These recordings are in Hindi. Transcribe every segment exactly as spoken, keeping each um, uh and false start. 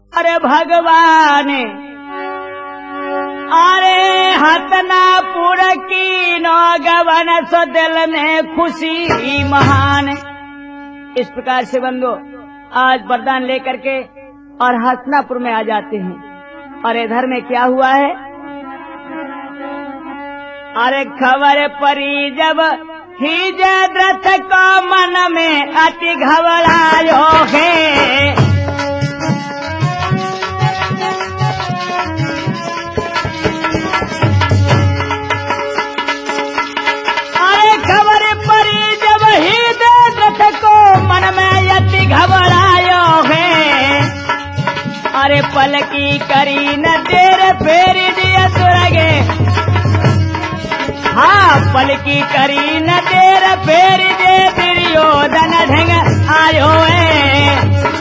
अरे भगवान अरे हतनापुर की नौगवन सो दिल में खुशी महान। इस प्रकार से बंदो आज वरदान लेकर के और हसनापुर में आ जाते हैं। और इधर में क्या हुआ है? अरे खबर परी जब ही जयद्रथ को मन में अति घबरायो है। अरे खबर परी जब ही जयद्रथ को मन में अति घबरायो है। अरे पलकी करी न देर फेरी दिया सुरगे। हाँ पलकी करी न देर फेर दे दुर्योधन ढंग आयो है।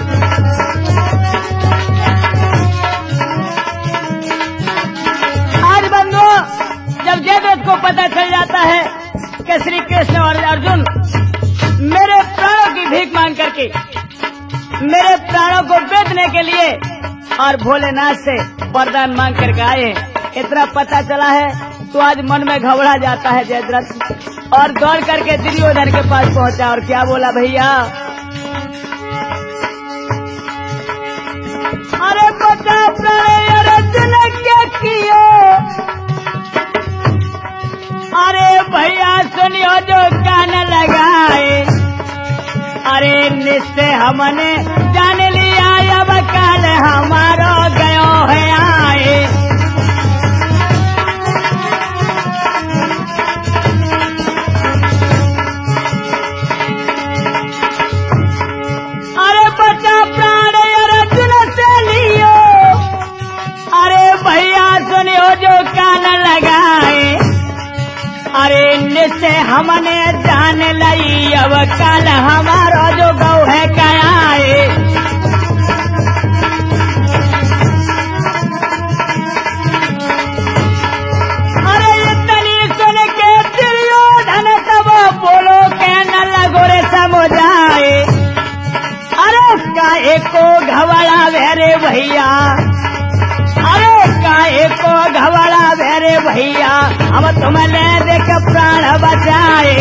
आज बंधु जब जयद्रथ को पता चल जाता है कि श्री कृष्ण और अर्जुन मेरे प्राणों की भीख मांग करके मेरे प्राणों को बेचने के लिए और भोलेनाथ से वरदान मांग करके आए हैं, इतना पता चला है तो आज मन में घबरा जाता है जयद्रथ और दौड़ करके दुर्योधन के पास पहुंचा और क्या बोला? भैया अरे बता प्रणय अर्जुन क्या कियो। अरे भैया सुनियो जो कान लगाए। अरे निश्चय हमने जान लिया अब काल हमारो गयो है आए। अरे बचा प्राण अर्जुन से लियो। अरे भैया सुनियो जो कान लगाए। अरे निश्चय हमने जान ली अब काल हमारो जो गौ है कयाए। अरे इतनी सुन के दुर्योधन तब बोलो के न लगो रे समुझाए। अरे काहे को घबरा वेरे भैया। अरे काहे को घबरा वेरे भैया। हम तुमने देख प्राण बचाए।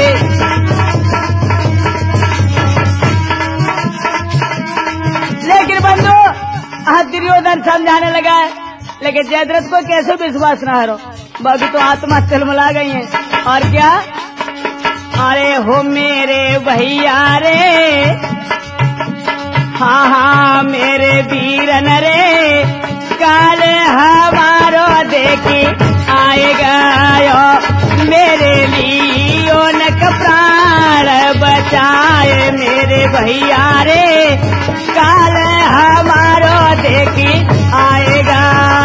लेकिन बंधु दुर्योधन समझाने लगा है, लेकिन जयद्रथ को कैसे विश्वास न हारो। बाबू तो आत्मा तिलमिला गई है। और क्या? अरे हो मेरे भैया रे। हाँ हाँ मेरे वीरन रे। काल हमारो देखी आएगा मेरे लियो नक प्राण बचाए। मेरे भैया रे काल हमारो देखी आएगा।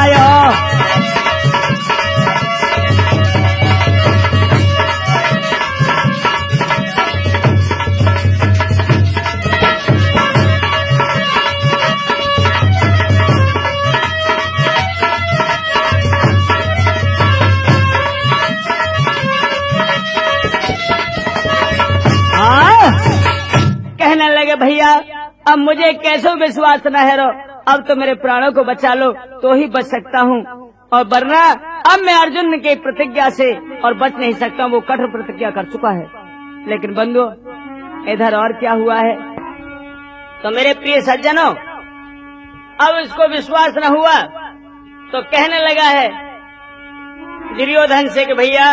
कहने लगे भैया अब मुझे कैसे विश्वास न है रो। अब तो मेरे प्राणों को बचा लो तो ही बच सकता हूँ, और वरना अब मैं अर्जुन की प्रतिज्ञा से और बच नहीं सकता। वो कठोर प्रतिज्ञा कर चुका है। लेकिन बंधु इधर और क्या हुआ है? तो मेरे प्रिय सज्जनों अब इसको विश्वास न हुआ तो कहने लगा है दुर्योधन से कि भैया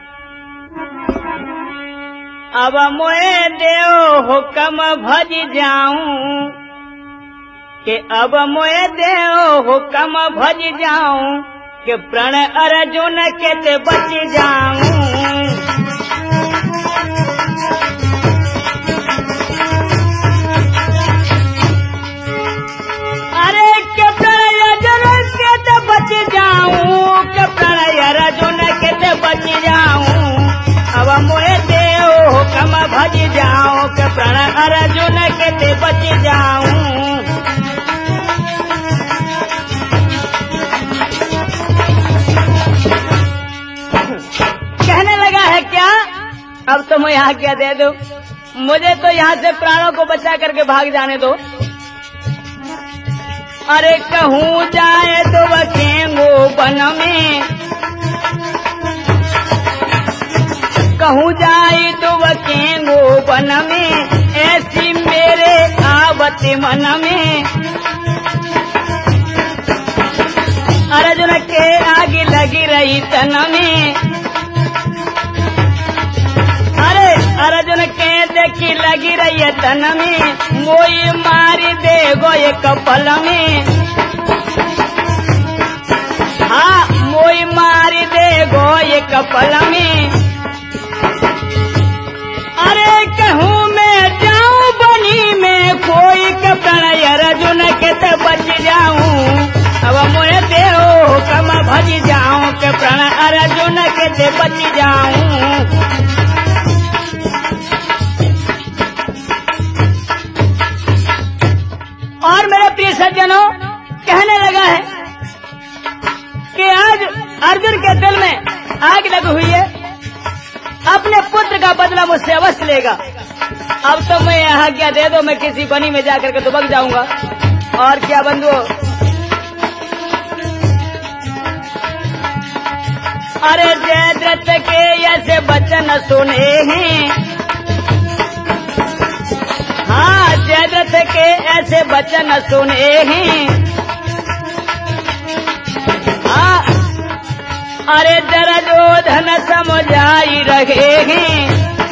अब मोए देव हुक्म भज जाऊं। कि अब मोए देव हुक्म भज जाऊं। कि प्रण अर्जुन के ते बच जाऊं। अरे के प्रण अर्जुन के ते बच जाऊं। के प्रण अर्जुन के ते बच जाऊं। अब मोए देव हुक्म भज जाऊं। के प्रण अर्जुन के ते बच जाऊं। कहने लगा है क्या अब तुम यहाँ क्या दे दो। मुझे तो यहाँ से प्राणों को बचा करके भाग जाने दो। अरे कहूँ जाए तो बकेंगो वन में, कहूँ जाए तो बकेंगो वन में, ऐसी मेरे आवत मन में। अर्जुन के आगे लगी रही तन में, अरे अर्जुन के देखी लगी रही तन में, मोई मारी दे गो एक पल में। हाँ मोई मारी दे गो एक पल में। अरे कहूँ मैं जाऊँ बनी में, कोई का प्रणय अर्जुन के तो बच जाऊँ। अब मोए देहो कम भज जाऊँ के प्रणय अर्जुन के ते बच जाऊँ। और मेरे प्रिय सज्जनों, कहने लगा है कि आज अर्जुन के दिल में आग लगी हुई है, अपने पुत्र का बदला मुझसे अवश्य लेगा। अब तो मैं आज्ञा दे दो, मैं किसी बनी में जाकर के दुबक जाऊंगा। और क्या बंधुओं, अरे जयद्रथ के ऐसे वचन सुने हैं, हाँ जयद्रथ के ऐसे वचन सुने हैं। हाँ अरे दुर्योधन समझाई रहे हैं,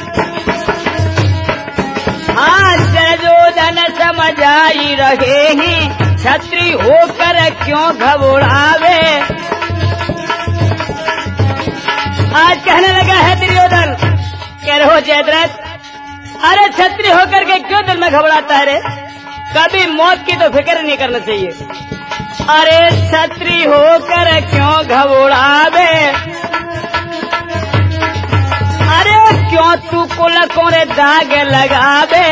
हाँ दुर्योधन समझाई रहे हैं। छत्री होकर क्यों घबरावे, आज कहने लगा है दुर्योधन, कह रहे हो जयद्रथ, अरे छत्री होकर के क्यों दिल में घबराता है रे, कभी मौत की तो फिक्र नहीं करना चाहिए। अरे छत्री होकर क्यों घबरावे, अरे क्यों तू कुलकों रे दाग लगावे।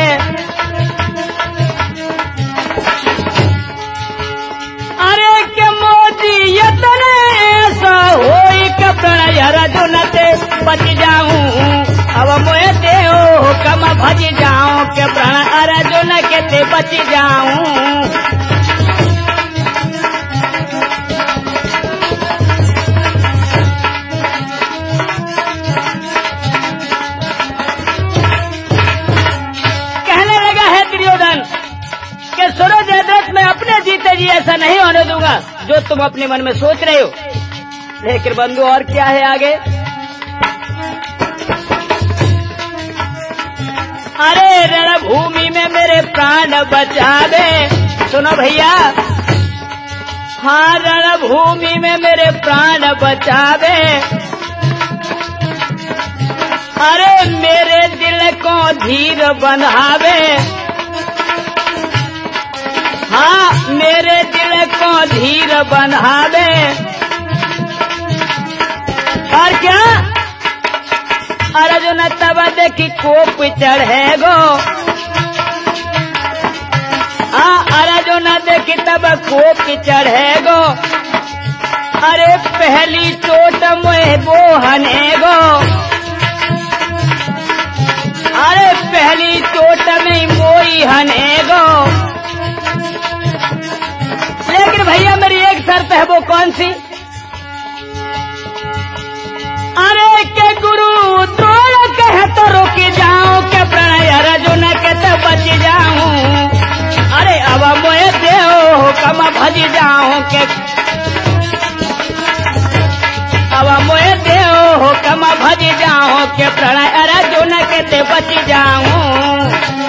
अरे के मोदी यतने ऐसा होई के प्रणय अर्जुन ते बच जाऊं। अब मोए देहो कम भज जाऊं के प्रणय अर्जुन के ते बच जाऊं। कहने लगा है दुर्योधन कि सुनो जयद्रथ, मैं अपने जीते जी ऐसा नहीं होने दूंगा जो तुम अपने मन में सोच रहे हो। लेकिन बंधु और क्या है आगे, अरे रणभूमि में मेरे प्राण बचा दे। सुनो भैया, हाँ रणभूमि में मेरे प्राण बचा दे। अरे मेरे दिल को धीर बंधावे, हाँ मेरे दिल को धीर बंधावे। और क्या अर्जुन तब देखी कोप चढ़ेगो, हाँ अर्जुन देखी तब कोप चढ़ेगो। अरे पहली चोट मोह बोहनेगो, अरे पहली चोट में मोई हनेगो। लेकिन भैया मेरी एक शर्त है, वो कौन सी, अरे के गुरु द्रोण कहे तो रुक जाऊं के प्रणय अर्जुन के तो बच जाऊं। अरे अब मोए देहो कम भज जाऊं के, अब मोए देहो कम भज जाऊं के प्रणय अर्जुन के तो बच जाऊं।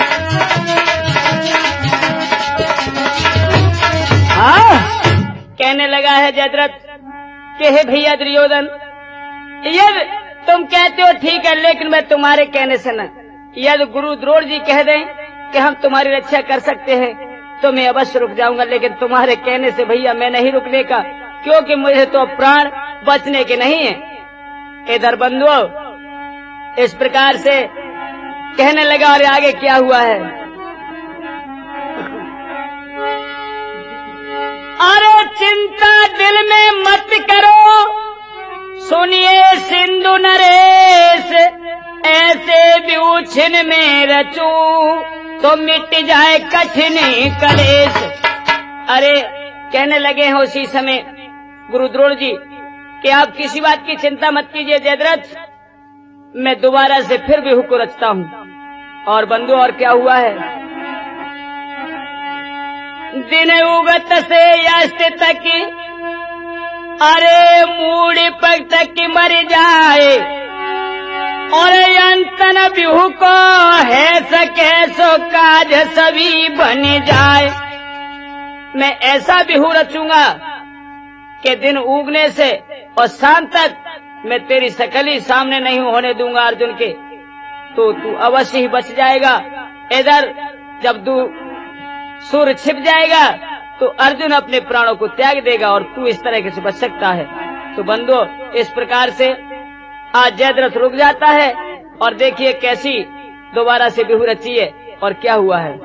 हाँ कहने लगा है जयद्रथ कि हे भैया दुर्योधन, यदि तुम कहते हो ठीक है, लेकिन मैं तुम्हारे कहने से न, यदि गुरु द्रोण जी कह दें कि हम तुम्हारी रक्षा कर सकते हैं तो मैं अवश्य रुक जाऊंगा। लेकिन तुम्हारे कहने से भैया मैं नहीं रुकने का, क्योंकि मुझे तो प्राण बचने के नहीं है। इधर बंधुओं इस प्रकार से कहने लगा। और आगे क्या हुआ है, अरे चिंता दिल में मत करो, सुनिए सिंधु नरेश, ऐसे व्यूछिन में रचूं तो मिट जाए कठिन कलेश। अरे कहने लगे हैं उसी समय गुरु द्रोण जी कि आप किसी बात की चिंता मत कीजिए जयद्रथ, मैं दोबारा से फिर बिहू को रचता हूँ। और बंधु और क्या हुआ है? दिन उगत से अस्त तक अरे मूड़ी पग तक मर जाए, और अंतन बिहू को है सके सो काज सभी बन जाए। मैं ऐसा बिहू रचूंगा कि दिन उगने से और शाम तक मैं तेरी शकल ही सामने नहीं होने दूंगा अर्जुन के, तो तू अवश्य ही बच जाएगा। इधर जब तू सूर्य छिप जाएगा तो अर्जुन अपने प्राणों को त्याग देगा और तू इस तरह से बच सकता है। तो बंधु इस प्रकार से आज जयद्रथ रुक जाता है और देखिए कैसी दोबारा से बिहू रची है और क्या हुआ है।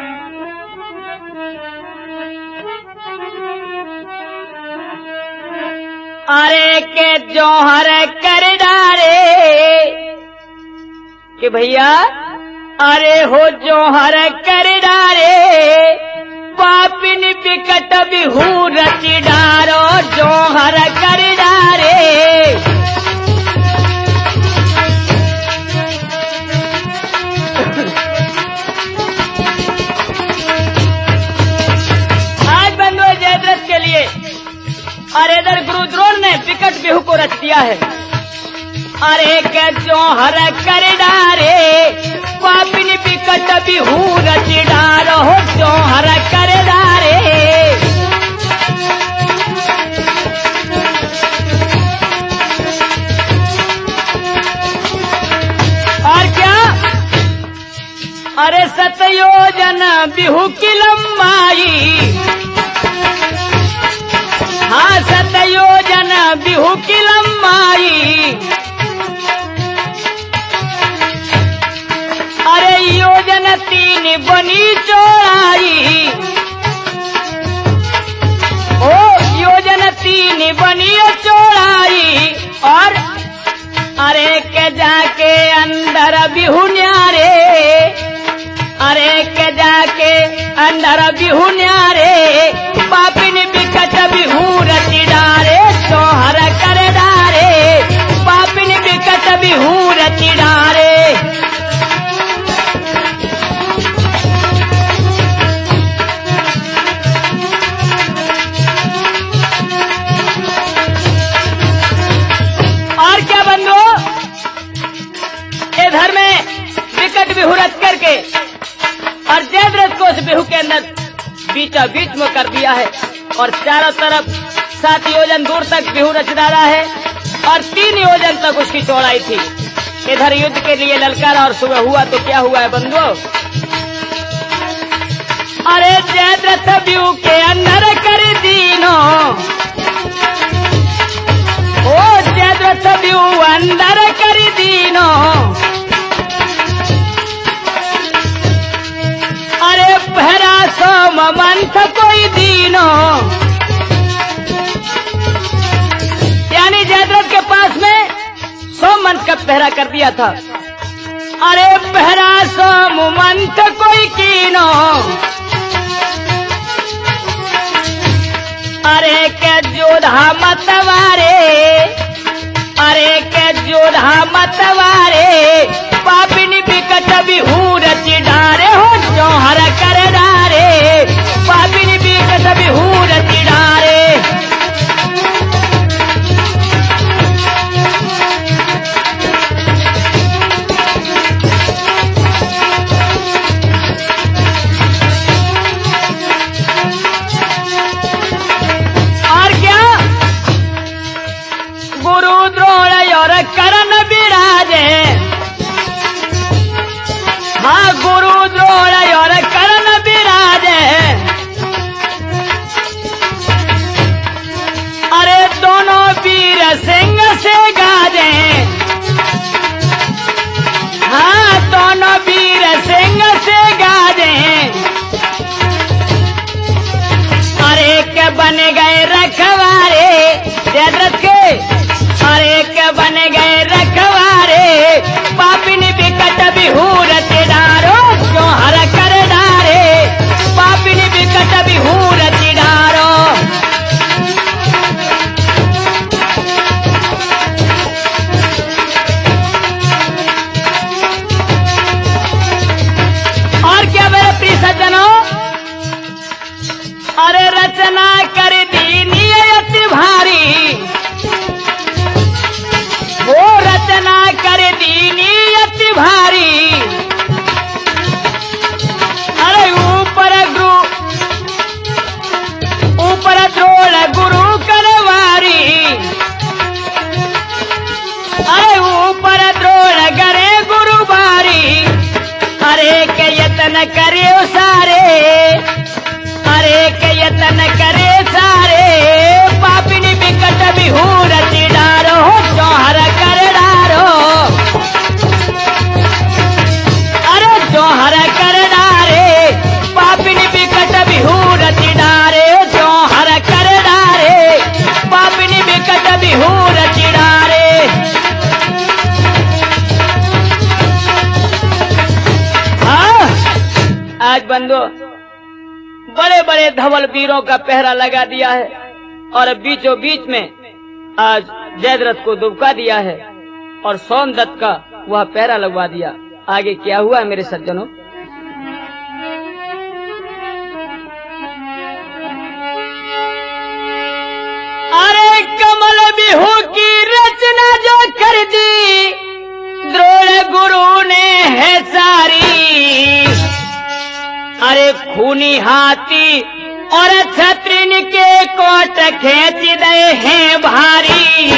अरे के जौहर कर डारे कि भैया अरे हो जौहर कर डारे, पापिन बिकट बिहू रची डारो जौहर कर डारे। आज बंधु जयद्रथ के लिए और इधर गुरु द्रोण ने विकट बिहू को रच दिया है। अरे के जौहर कर डारे, पापिन बिकट बिहू रच डारो जौहर कर डारे। और क्या? अरे सतयोजन बिहू की लंबाई, हाँ सतयोजन बिहू की लंबाई। अरे योजन तीन बनी चौड़ाई, ओ योजन तीन बनी चौड़ाई। और अरे के जाके अंदर बिहू न्यारे, अरे के जाके अंदर बिहू न्यारे, पापिन बिकट बिहू रची डारे जौहर कर डारे, पापिन बिकट बिहू रची डारे। और क्या बंधु, इधर में विकट बिहू रच करके और जयद्रथ को उस बिहू के अंदर बीचा बीच में कर दिया है और चारों तरफ सात योजन दूर तक बिहू रच डाला है और तीन योजन तक उसकी चौड़ाई थी। इधर युद्ध के लिए ललकारा और सुबह हुआ तो क्या हुआ है बंधु? अरे जयद्रथ बिहू के अंदर कर दीनो, ओ जयद्रथ बिहू अंदर कर दीनो। अरे पहरा सोम मंथ कोई दीनो, यानी जयद्रथ के पास में सोम मंथ का पहरा कर दिया था। अरे पहरा सोम मंथ कोई कीनो, अरे के जोधा मतवारे, अरे के जोधा मतवारे, पापिन बिकट बिहू रची डारे हो जौहर कर डारे, पापिन बिकट बिहू रची डारे। और क्या? गुरु द्रोण और करण विराजे, हाँ गुरु द्रोण और कर्ण विराजे। अरे दोनों वीर सिंह से गाजे, हाँ दोनों वीर सिंह से गाजे। अरे के बन गए रखवारे जयद्रथ के, अरे के बन गए रखवारे, पापिन बिकट बिहू रच डारो जौहर कर डारे, पापिन बिकट बिहू रच डारो। बड़े बड़े धवल वीरों का पहरा लगा दिया है और बीचों बीच में आज जयद्रथ को दुबका दिया है और सोमदत्त का वह पहरा लगवा दिया। आगे क्या हुआ है मेरे सज्जनों? अरे कमल बिहू की रचना जो कर दी द्रोण गुरु ने है सारी। अरे खूनी हाथी और छत्रिन के कोट खेच दे हैं भारी।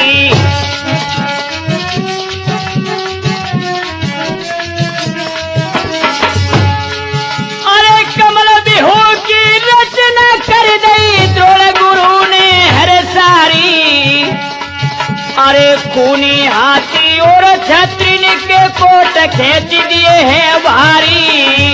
अरे कमल बिहू की रचना कर दी द्रोण गुरु ने हर सारी। अरे खूनी हाथी और छत्रिन के कोट खेच दिए हैं भारी।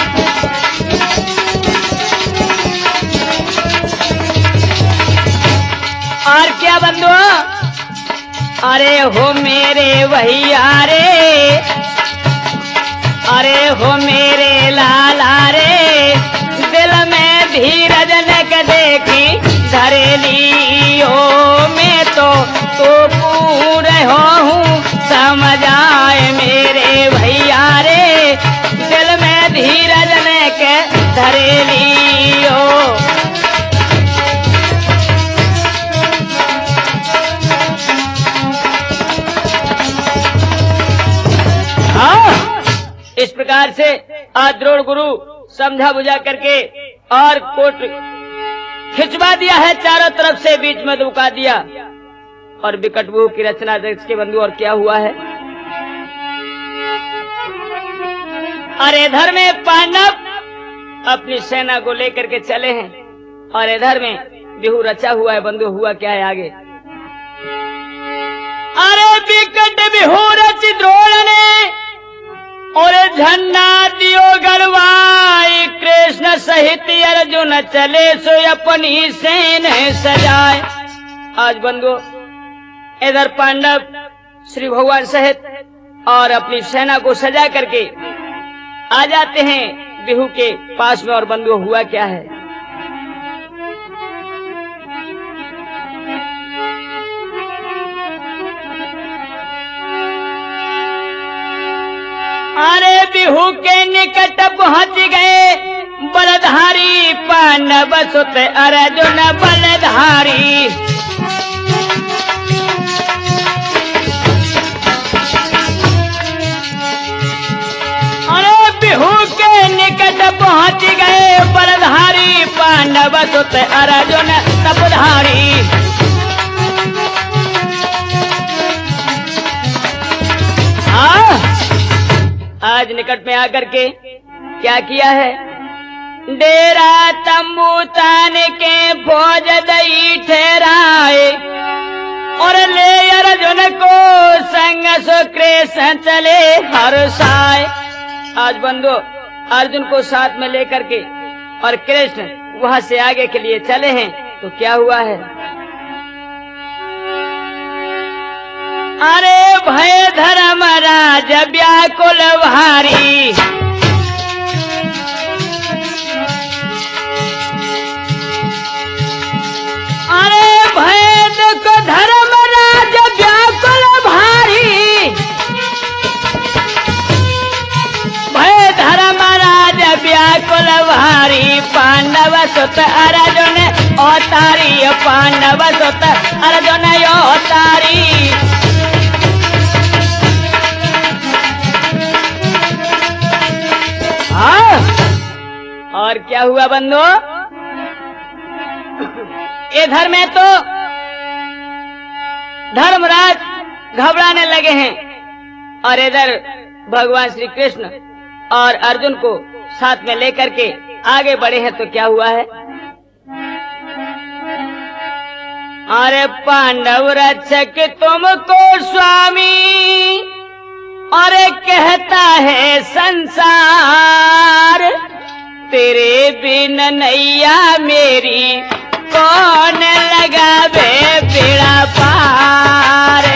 और क्या बंधु? अरे हो मेरे भैया रे, अरे हो मेरे लाला रे, दिल में धीरज न देखी धरेली हो। मैं तो तो पूरे हो हूँ समझ आए मेरे भैया रे, दिल में धीरज न के धरेली हो। इस प्रकार से आज द्रोण गुरु समझा बुझा करके और कोट खिंचवा दिया है, चारों तरफ से बीच में दुबका दिया और विकटबुह की रचना के बंधु। और क्या हुआ है? अरे इधर में पांडव अपनी सेना को लेकर के चले हैं और इधर में बिहू रचा हुआ है बंधु। हुआ क्या है आगे? अरे विकट बिहू रच द्रोण ने और झंडा दियो गलवाई। कृष्ण सहित अर्जुन चले सो अपनी सेना सजाए। आज बंधु इधर पांडव श्री भगवान सहित और अपनी सेना को सजा करके आ जाते हैं बिहू के पास में। और बंधु हुआ क्या है? अरे बिहू के निकट पहुंच गए बलधारी पांडव सुत अर्जुन बलधारी। अरे बिहू के निकट पहुंच गए बलधारी पांडव सुत अर्जुन तपधारी। हाँ, आज निकट में आकर के क्या किया है? डेरा तंबू तान के फौज दई ठहराए और ले अर्जुन को संग सो कृष्ण चले हर साय। आज बंधु अर्जुन को साथ में लेकर के और कृष्ण वहां से आगे के लिए चले हैं। तो क्या हुआ है? अरे भय धर्मराज व्याकुल भारी। अरे भय देखो धर्मराज व्याकुल भारी। भय धर्मराज व्याकुल भारी। पांडव सुत अर्जुन अवतारी। पांडव सुत अर्जुन अवतारी। हाँ, और क्या हुआ बंधु? इधर में तो धर्मराज घबराने लगे हैं और इधर भगवान श्री कृष्ण और अर्जुन को साथ में लेकर के आगे बढ़े हैं। तो क्या हुआ है? अरे पांडव रक्षक तुमको स्वामी और कहता है संसार। तेरे बिन नैया मेरी कौन लगावे बेड़ा पार।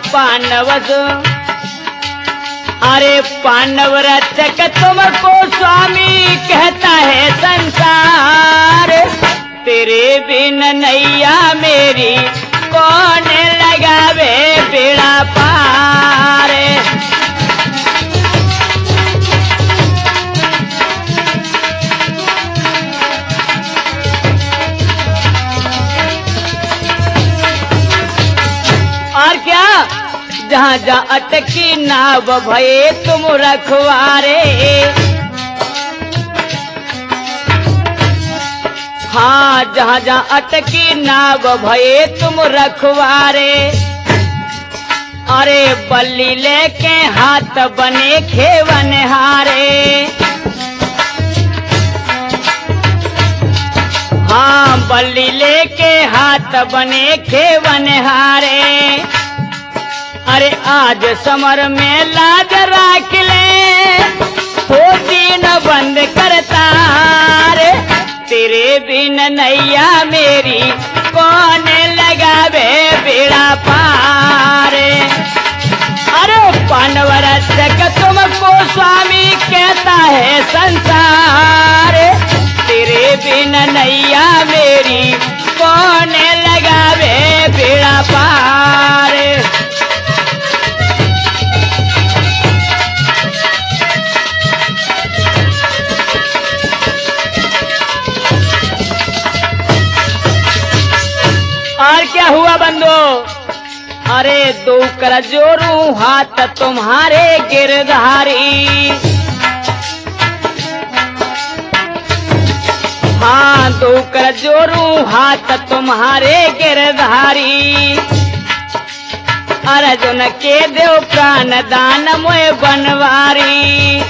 पांडवस अरे पांडव रक्षक तुमको स्वामी कहता है संसार। तेरे बिन नैया मेरी कौन लगावे बेड़ा पार। और क्या जहाँ जहाँ अटकी नाव भये तुम रखवारे। हाँ जहाँ जहाँ अटकी नाव भये तुम रखवारे। अरे बल्ली लेके हाथ बने खेवन हारे। हाँ बल्ली लेके हाथ बने खेवन हारे। अरे आज समर में लाज राख ले हो दिन बंद करता रे। तेरे बिन नैया मेरी कौन लगावे बेड़ा पार। अरे पांडव रक्षक तुमको स्वामी कहता है संसार। तेरे बिन नैया मेरी कौन लगावे बेड़ा पार। और क्या हुआ बंधु? अरे दो कर जोड़ू हाथ तुम्हारे गिरधारी। हाँ दो कर जोड़ू हाथ तुम्हारे गिरधारी। अर्जुन के देव प्राण दान मोय बनवारी।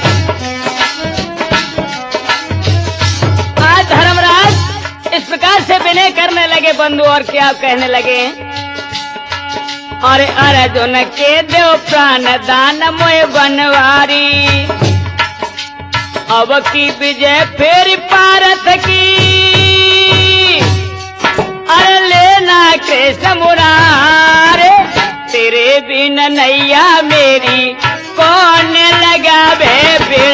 आज धर्मराज इस प्रकार से विनय करने लगे बंधु। और क्या कहने लगे? और अर्जुन के देव प्राण दान मोय बनवारी। अब की विजय फेरी पारत की अरे लेना कृष्ण मुरारे। तेरे बिन नैया मेरी कौन लगावे।